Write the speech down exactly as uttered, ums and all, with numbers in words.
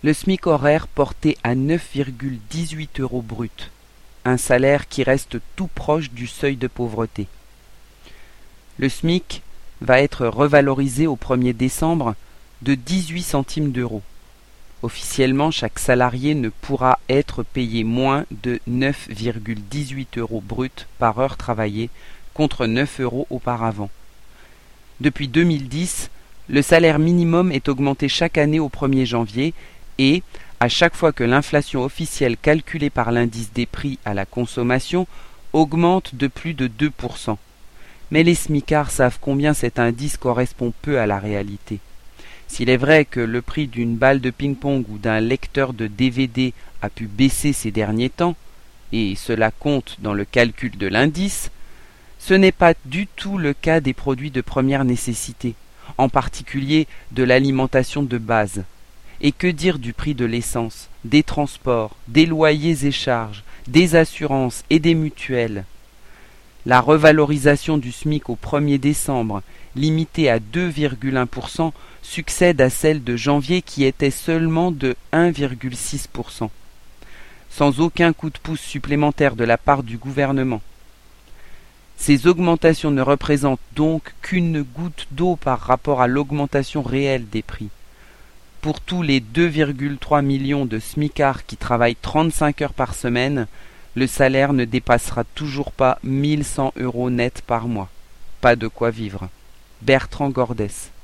Le SMIC horaire porté à neuf virgule dix-huit euros brut, un salaire qui reste tout proche du seuil de pauvreté. Le SMIC va être revalorisé au premier décembre de dix-huit centimes d'euros. Officiellement, chaque salarié ne pourra être payé moins de neuf virgule dix-huit euros brut par heure travaillée, contre neuf euros auparavant. Depuis deux mille dix, le salaire minimum est augmenté chaque année au premier janvier et, à chaque fois que l'inflation officielle calculée par l'indice des prix à la consommation augmente de plus de deux pour cent. Mais les smicards savent combien cet indice correspond peu à la réalité. S'il est vrai que le prix d'une balle de ping-pong ou d'un lecteur de D V D a pu baisser ces derniers temps, et cela compte dans le calcul de l'indice, ce n'est pas du tout le cas des produits de première nécessité, en particulier de l'alimentation de base. Et que dire du prix de l'essence, des transports, des loyers et charges, des assurances et des mutuelles? La revalorisation du SMIC au premier décembre, limitée à deux virgule un pour cent, succède à celle de janvier qui était seulement de un virgule six pour cent, sans aucun coup de pouce supplémentaire de la part du gouvernement. Ces augmentations ne représentent donc qu'une goutte d'eau par rapport à l'augmentation réelle des prix. Pour tous les deux virgule trois millions de smicards qui travaillent trente-cinq heures par semaine, le salaire ne dépassera toujours pas mille cent euros net par mois. Pas de quoi vivre. Bertrand Gordès.